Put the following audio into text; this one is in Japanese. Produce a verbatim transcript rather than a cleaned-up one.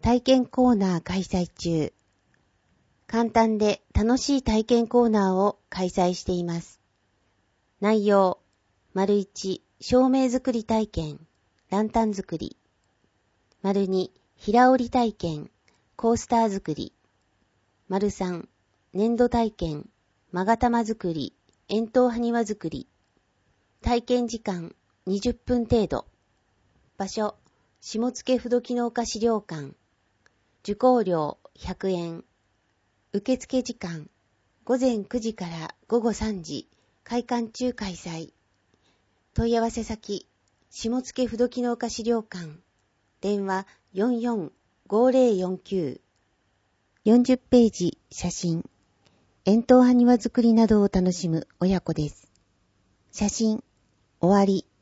体験コーナー開催中。簡単で楽しい体験コーナーを開催しています。内容、丸いち、照明作り体験、ランタン作り。丸に、平織り体験、コースター作り。丸さん、粘土体験、勾玉作り、円筒埴輪作り。体験時間にじゅっぷん程度。場所、下野不動機能科資料館。受講料ひゃくえん。受付時間、ごぜんくじからごごさんじ、開館中開催。問い合わせ先、下野不動機能科資料館。電話 よんよんごぜろよんきゅう。よんじゅっページ写真。円筒埴輪作りなどを楽しむ親子です。写真、終わり。